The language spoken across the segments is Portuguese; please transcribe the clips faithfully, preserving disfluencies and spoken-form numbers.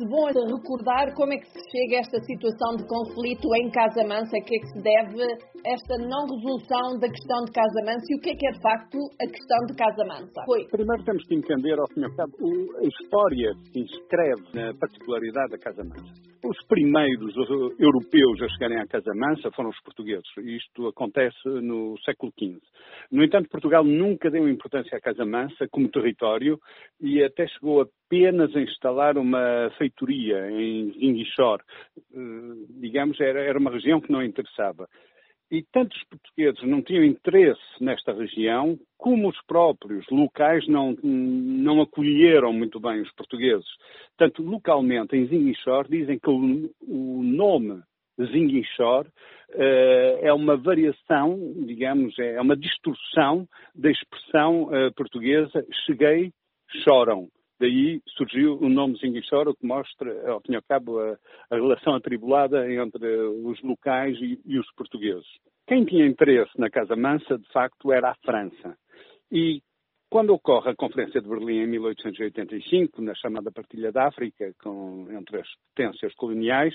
parece bom recordar como é que se chega a esta situação de conflito em Casamansa, a que é que se deve esta não resolução da questão de Casamansa e o que é que é de facto a questão de Casamansa. Foi. Primeiro temos que entender, ao fim e ao cabo, a história que inscreve na particularidade da Casamansa. Os primeiros europeus a chegarem à Casamansa foram os portugueses. Isto acontece no século quinze. No entanto, Portugal nunca deu importância à Casamansa como território e até chegou apenas a instalar uma feitoria em Zinguichor. Digamos, era, era uma região que não interessava. E tanto os portugueses não tinham interesse nesta região, como os próprios locais não, não acolheram muito bem os portugueses. Tanto localmente, em Zinguichor, dizem que o, o nome Zinguichor uh, é uma variação, digamos, é uma distorção da expressão uh, portuguesa cheguei, choram. Daí surgiu o nome Zinguichor, o que mostra, ao fim e ao cabo, a, a relação atribulada entre os locais e, e os portugueses. Quem tinha interesse na Casamansa, de facto, era a França. E quando ocorre a Conferência de Berlim em mil oitocentos e oitenta e cinco, na chamada Partilha da África, com, entre as potências coloniais,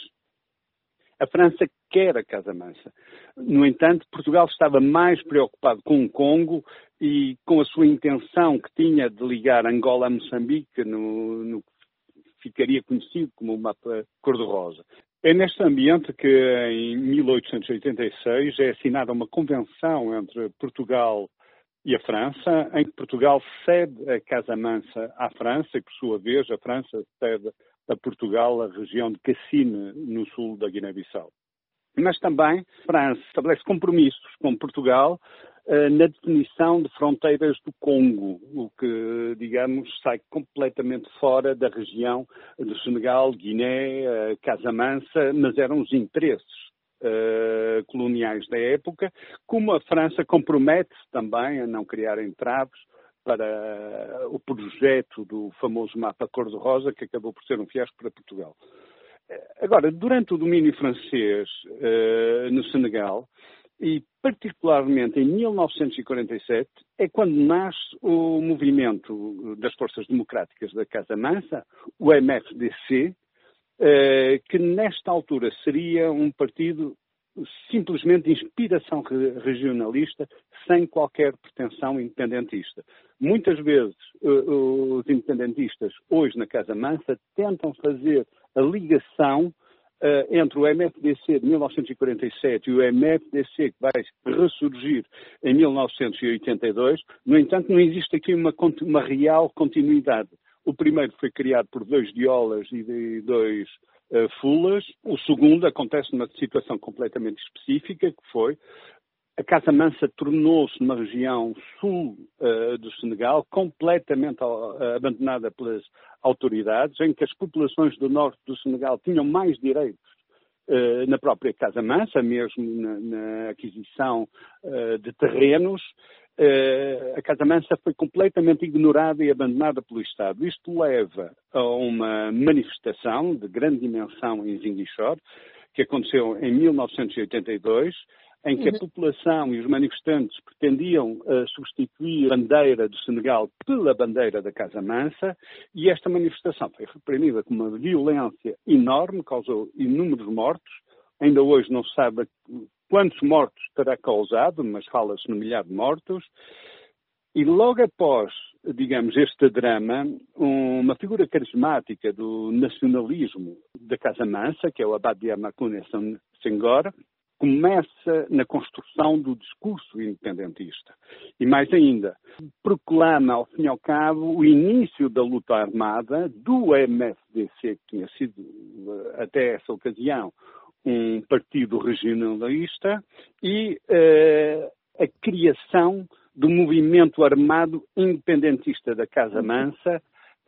a França quer a Casamansa. No entanto, Portugal estava mais preocupado com o Congo e com a sua intenção que tinha de ligar Angola a Moçambique, no, no que ficaria conhecido como o mapa cor-de-rosa. É neste ambiente que, em mil oitocentos e oitenta e seis, é assinada uma convenção entre Portugal e a França, em que Portugal cede a Casamansa à França e, por sua vez, a França cede a Portugal a região de Cassine, no sul da Guiné-Bissau. Mas também a França estabelece compromissos com Portugal uh, na definição de fronteiras do Congo, o que, digamos, sai completamente fora da região do Senegal, Guiné, uh, Casamansa, mas eram os interesses uh, coloniais da época, como a França compromete-se também a não criar entraves para o projeto do famoso mapa cor-de-rosa, que acabou por ser um fiasco para Portugal. Agora, durante o domínio francês uh, no Senegal, e particularmente em mil novecentos e quarenta e sete, é quando nasce o movimento das Forças Democráticas da Casamansa, o M F D C, uh, que nesta altura seria um partido simplesmente de inspiração regionalista, sem qualquer pretensão independentista. Muitas vezes os independentistas, hoje na Casamansa, tentam fazer a ligação uh, entre o M F D C de mil novecentos e quarenta e sete e o M F D C que vai ressurgir em mil novecentos e oitenta e dois. No entanto, não existe aqui uma, uma real continuidade. O primeiro foi criado por dois diolas e de dois uh, fulas. O segundo acontece numa situação completamente específica, que foi a Casamansa tornou-se numa região sul uh, do Senegal, completamente uh, abandonada pelas autoridades, em que as populações do norte do Senegal tinham mais direitos uh, na própria Casamansa, mesmo na, na aquisição uh, de terrenos. Uh, a Casamansa foi completamente ignorada e abandonada pelo Estado. Isto leva a uma manifestação de grande dimensão em Zinguichor, que aconteceu em mil novecentos e oitenta e dois, em que a população e os manifestantes pretendiam uh, substituir a bandeira do Senegal pela bandeira da Casamansa, e esta manifestação foi reprimida com uma violência enorme, causou inúmeros mortos. Ainda hoje não se sabe quantos mortos terá causado, mas fala-se no milhar de mortos. E logo após, digamos, este drama, uma figura carismática do nacionalismo da Casamansa, que é o Abade Diamakhoune Senghor, começa na construção do discurso independentista. E mais ainda, proclama, ao fim e ao cabo, o início da luta armada do M F D C, que tinha sido, até essa ocasião, um partido regionalista, e uh, a criação do movimento armado independentista da Casamansa,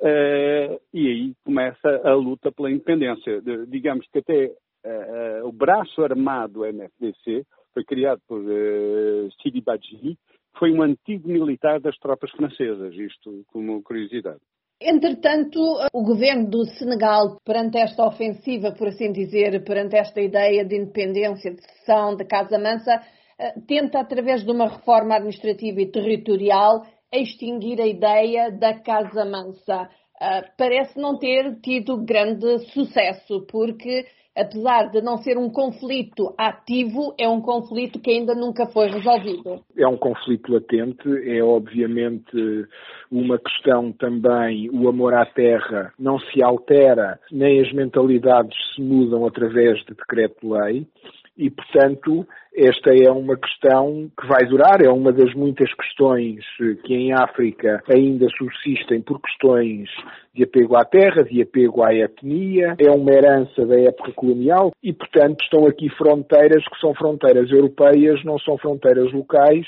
uh, e aí começa a luta pela independência. De, digamos que até Uh, uh, o braço armado do M F D C foi criado por uh, Sidi Badji, que foi um antigo militar das tropas francesas, isto como curiosidade. Entretanto, o governo do Senegal, perante esta ofensiva, por assim dizer, perante esta ideia de independência, de cessão da Casamansa, uh, tenta, através de uma reforma administrativa e territorial, extinguir a ideia da Casamansa. uh, parece não ter tido grande sucesso, porque apesar de não ser um conflito ativo, é um conflito que ainda nunca foi resolvido. É um conflito latente, é obviamente uma questão também, o amor à terra não se altera, nem as mentalidades se mudam através de decreto-lei. E, portanto, esta é uma questão que vai durar, é uma das muitas questões que em África ainda subsistem por questões de apego à terra, de apego à etnia, é uma herança da época colonial e, portanto, estão aqui fronteiras que são fronteiras europeias, não são fronteiras locais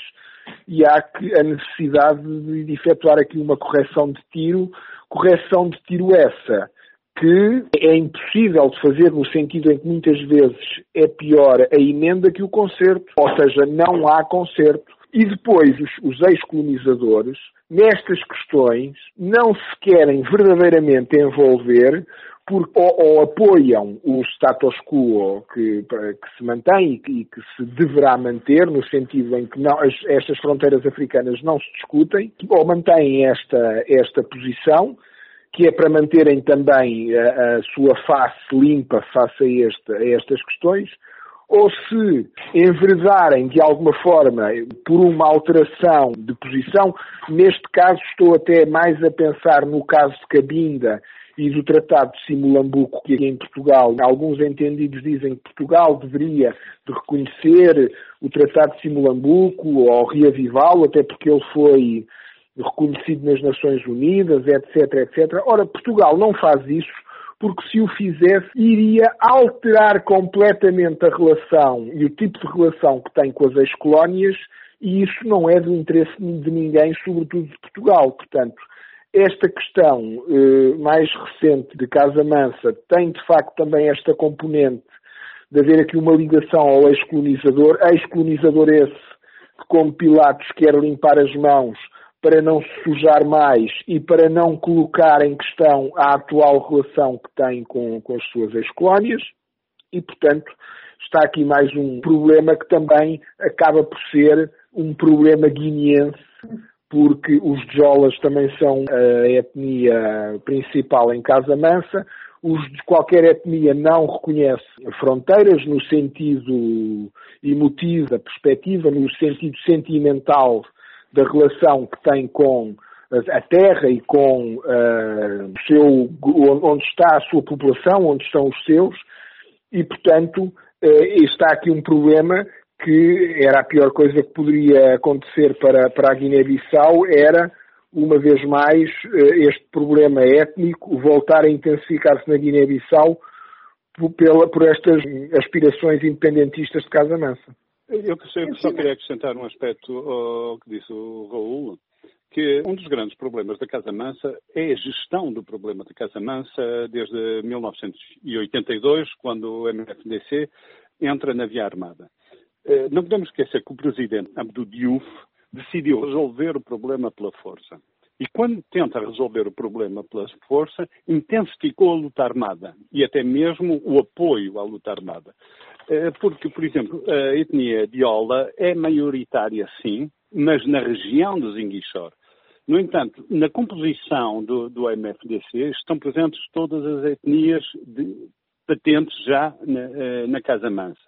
e há que, a necessidade de, de efetuar aqui uma correção de tiro, correção de tiro essa que é impossível de fazer no sentido em que muitas vezes é pior a emenda que o concerto, ou seja, não há concerto. E depois os, os ex-colonizadores, nestas questões, não se querem verdadeiramente envolver porque ou, ou apoiam o status quo que, que se mantém e que, e que se deverá manter, no sentido em que não, as, estas fronteiras africanas não se discutem, ou mantêm esta, esta posição, que é para manterem também a, a sua face limpa face a, este, a estas questões, ou se enveredarem de alguma forma por uma alteração de posição. Neste caso estou até mais a pensar no caso de Cabinda e do Tratado de Simulambuco, que aqui em Portugal, alguns entendidos dizem que Portugal deveria de reconhecer o Tratado de Simulambuco ou reavivá-lo, até porque ele foi reconhecido nas Nações Unidas, etc, etcétera. Ora, Portugal não faz isso porque se o fizesse iria alterar completamente a relação e o tipo de relação que tem com as ex-colónias e isso não é do interesse de ninguém, sobretudo de Portugal. Portanto, esta questão eh, mais recente de Casamansa tem de facto também esta componente de haver aqui uma ligação ao ex-colonizador, ex-colonizador esse que, como Pilatos, quer limpar as mãos para não se sujar mais e para não colocar em questão a atual relação que tem com, com as suas ex-colónias e, portanto, está aqui mais um problema que também acaba por ser um problema guineense, porque os Djolas também são a etnia principal em Casamansa. Os de qualquer etnia não reconhece fronteiras no sentido emotivo da perspectiva, no sentido sentimental da relação que tem com a terra e com uh, o seu, onde está a sua população, onde estão os seus, e, portanto, uh, está aqui um problema que era a pior coisa que poderia acontecer para, para a Guiné-Bissau, era, uma vez mais, uh, este problema étnico voltar a intensificar-se na Guiné-Bissau por, pela, por estas aspirações independentistas de Casamansa. Eu só queria acrescentar um aspecto ao que disse o Raul, que um dos grandes problemas da Casamansa é a gestão do problema da Casamansa desde mil novecentos e oitenta e dois, quando o M F D C entra na via armada. Não podemos esquecer que o presidente Abdou Diouf decidiu resolver o problema pela força. E quando tenta resolver o problema pela força, intensificou a luta armada e até mesmo o apoio à luta armada. Porque, por exemplo, a etnia diola é maioritária, sim, mas na região do Ziguinchor. No entanto, na composição do, do M F D C estão presentes todas as etnias de, patentes já na, na Casamansa.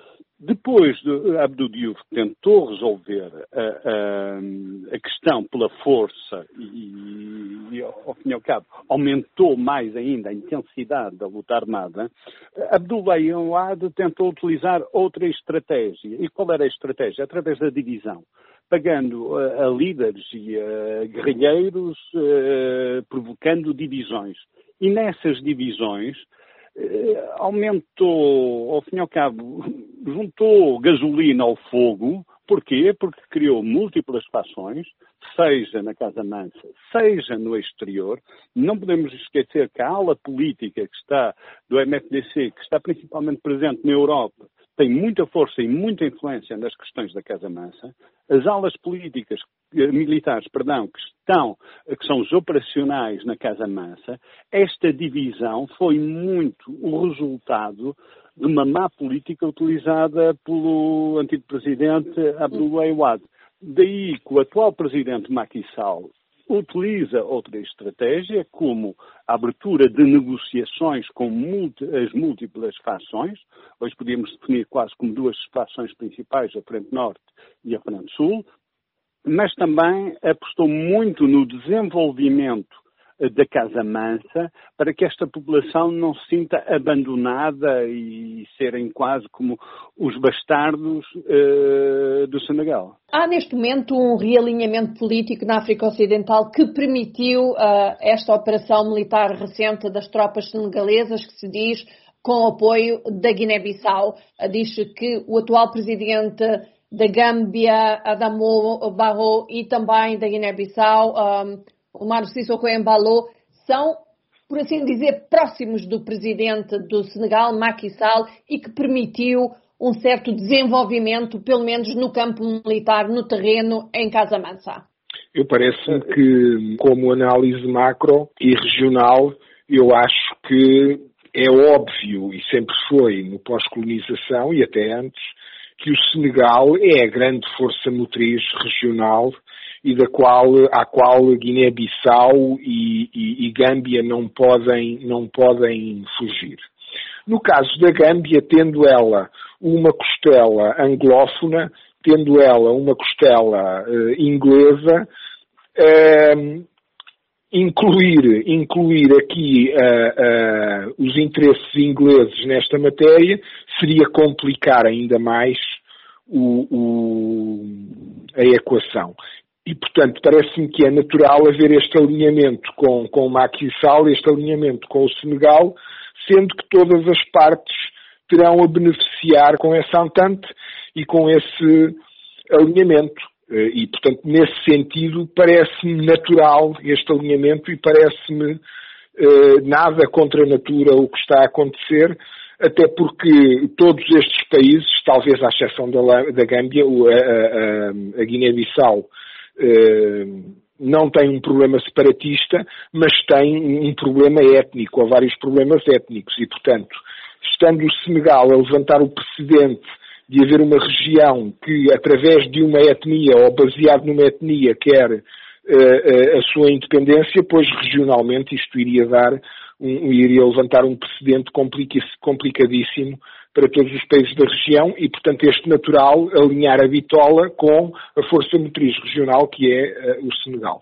Depois de Abdou Diouf tentou resolver a, a, a questão pela força e, e, ao fim e ao cabo, aumentou mais ainda a intensidade da luta armada, Abdoulaye Wade tentou utilizar outra estratégia. E qual era a estratégia? Através da divisão, pagando a, a líderes e a guerrilheiros, a, provocando divisões. E nessas divisões, aumentou, ao fim e ao cabo, juntou gasolina ao fogo. Porquê? Porque criou múltiplas fações, seja na Casamansa, seja no exterior. Não podemos esquecer que a ala política que está do M F D C, que está principalmente presente na Europa, tem muita força e muita influência nas questões da Casamansa. As alas políticas, militares, perdão, que estão, que são os operacionais na Casamansa, esta divisão foi muito o resultado de uma má política utilizada pelo antigo presidente Abdoulaye Wade. Daí que o atual presidente Macky Sall utiliza outra estratégia, como a abertura de negociações com multi, as múltiplas fações. Hoje podíamos definir quase como duas fações principais, a Frente Norte e a Frente Sul, mas também apostou muito no desenvolvimento da Casa Mansa, para que esta população não se sinta abandonada e serem quase como os bastardos uh, do Senegal. Há neste momento um realinhamento político na África Ocidental que permitiu uh, esta operação militar recente das tropas senegalesas, que se diz com o apoio da Guiné-Bissau. Uh, diz que o atual presidente da Gâmbia, Adama Barrow, e também da Guiné-Bissau, um, Umaro Sissoko Embalo, são, por assim dizer, próximos do presidente do Senegal, Macky Sall, e que permitiu um certo desenvolvimento, pelo menos no campo militar, no terreno, em Casa Mansa. Eu parece-me que, como análise macro e regional, eu acho que é óbvio, e sempre foi no pós-colonização e até antes, que o Senegal é a grande força motriz regional e da qual, à qual Guiné-Bissau e, e, e Gâmbia não podem, não podem fugir. No caso da Gâmbia, tendo ela uma costela anglófona, tendo ela uma costela uh, inglesa, uh, incluir, incluir aqui uh, uh, os interesses ingleses nesta matéria seria complicar ainda mais o, o, a equação. E, portanto, parece-me que é natural haver este alinhamento com, com o Macky Sall, este alinhamento com o Senegal, sendo que todas as partes terão a beneficiar com essa entente e com esse alinhamento. E, portanto, nesse sentido, parece-me natural este alinhamento e parece-me eh, nada contra a natura o que está a acontecer, até porque todos estes países, talvez à exceção da, da Gâmbia, a, a, a Guiné-Bissau, Uh, não tem um problema separatista, mas tem um problema étnico, ou vários problemas étnicos, e, portanto, estando o Senegal a levantar o precedente de haver uma região que, através de uma etnia, ou baseado numa etnia, quer uh, uh, a sua independência, pois regionalmente isto iria dar, um, iria levantar um precedente complicadíssimo para todos os países da região e, portanto, este natural alinhar a bitola com a força motriz regional que é uh, o Senegal.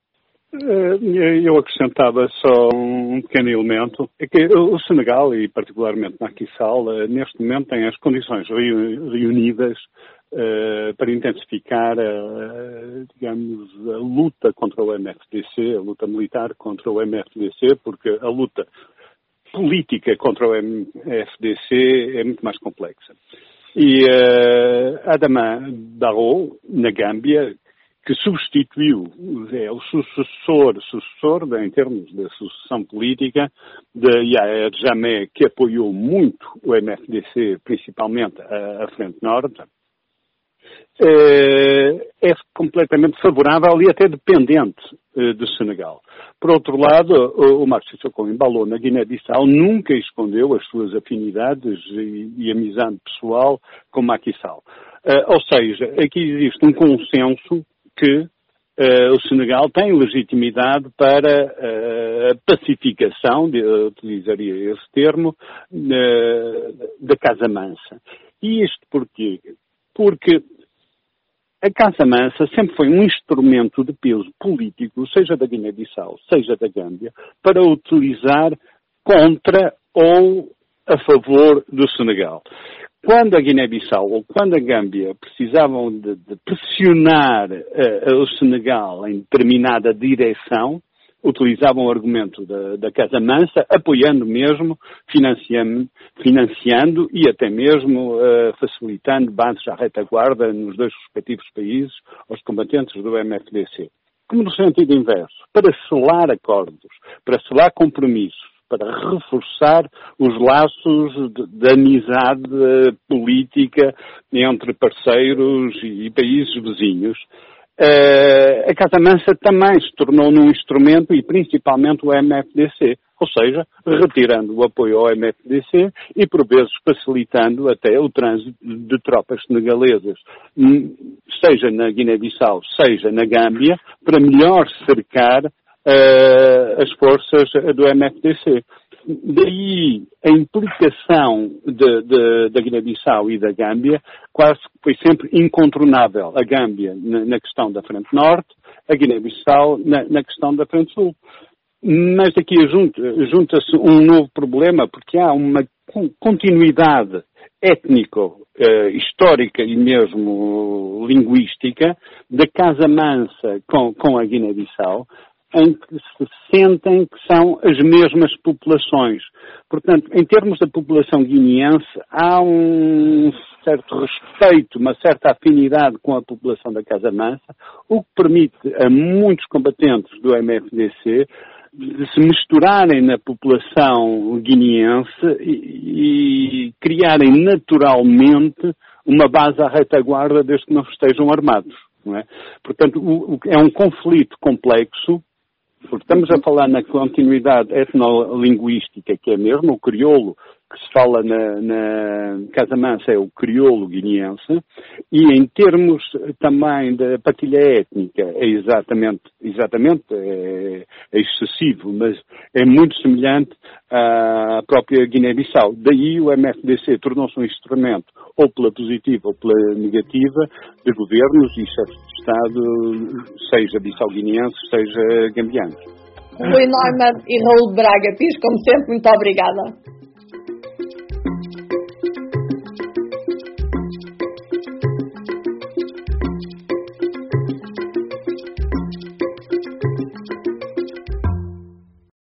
Eu acrescentava só um pequeno elemento, é que o Senegal, e particularmente Macky Sall, neste momento tem as condições reunidas uh, para intensificar, uh, digamos, a luta contra o M F D C, a luta militar contra o M F D C, porque a luta política contra o M F D C é muito mais complexa. E uh, Adama Barrow, na Gâmbia, que substituiu, é o sucessor, sucessor em termos de sucessão política, de Yahya Jammeh, que apoiou muito o M F D C, principalmente a, a Frente Norte, é completamente favorável e até dependente do Senegal. Por outro lado, o Umaro Sissoko Embalo, na Guiné-Bissau, nunca escondeu as suas afinidades e, e amizade pessoal com Macky Sall. Uh, ou seja, aqui existe um consenso que uh, o Senegal tem legitimidade para uh, a pacificação, de, eu utilizaria esse termo, uh, da Casa Mansa. E isto porquê? Porque a Casa Mansa sempre foi um instrumento de peso político, seja da Guiné-Bissau, seja da Gâmbia, para utilizar contra ou a favor do Senegal. Quando a Guiné-Bissau ou quando a Gâmbia precisavam de, de pressionar uh, o Senegal em determinada direção, utilizavam o argumento da, da Casa Mansa, apoiando mesmo, financiando, financiando e até mesmo uh, facilitando bases à retaguarda nos dois respectivos países aos combatentes do M F D C. Como no sentido inverso, para selar acordos, para selar compromissos, para reforçar os laços de, de amizade política entre parceiros e, e países vizinhos. Uh, a Casa Mansa também se tornou num instrumento e principalmente o M F D C, ou seja, retirando o apoio ao M F D C e por vezes facilitando até o trânsito de tropas senegalesas, seja na Guiné-Bissau, seja na Gâmbia, para melhor cercar uh, as forças do M F D C. Daí a implicação de, de, da Guiné-Bissau e da Gâmbia quase foi sempre incontornável. A Gâmbia na, na questão da Frente Norte, a Guiné-Bissau na, na questão da Frente Sul. Mas aqui junta-se um novo problema, porque há uma continuidade étnico, eh, histórica e mesmo linguística da Casa Mansa com, com a Guiné-Bissau, em que se sentem que são as mesmas populações. Portanto, em termos da população guineense, há um certo respeito, uma certa afinidade com a população da Casa Mansa, o que permite a muitos combatentes do M F D C de se misturarem na população guineense e, e criarem naturalmente uma base à retaguarda desde que não estejam armados. Não é? Portanto, o, o, é um conflito complexo, porque estamos a falar na continuidade etnolinguística, que é mesmo o crioulo que se fala na, na Casa Mansa é o crioulo guineense, e em termos também da partilha étnica é exatamente, exatamente é, é excessivo, mas é muito semelhante à própria Guiné-Bissau. Daí o M F D C tornou-se um instrumento, ou pela positiva ou pela negativa, de governos e chefes de Estado, seja bissau-guineenses, seja gambianos. Rui Neumann e Raul Braga Pires, como sempre, muito obrigada.